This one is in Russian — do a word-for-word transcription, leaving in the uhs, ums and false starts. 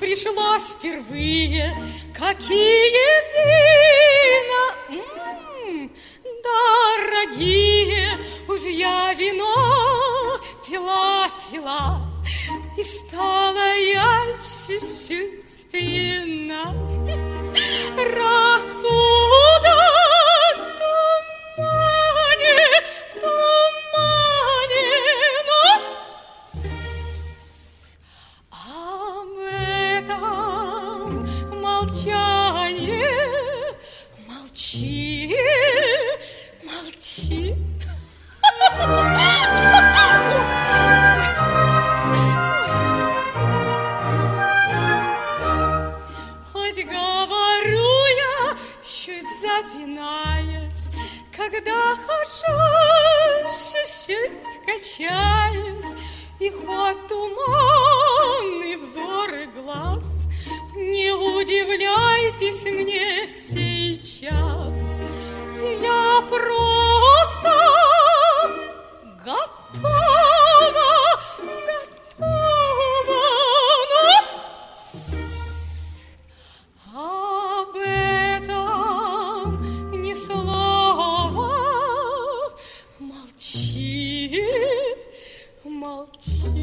пришлось впервые. Какие вина, м-м, дорогие, уж я вино пила, пила, и стала я чуть-чуть пьяна. Рассудок в тумане, в тумане, но об этом молчание. Молчи, молчи. Хоть говорю я, чуть запинаясь, когда хожу, чуть-чуть качаясь, и хоть туманный взоры глаз, не удивляйтесь мне сейчас, я просто готова, готова, но об этом ни слова. Молчи, молчи.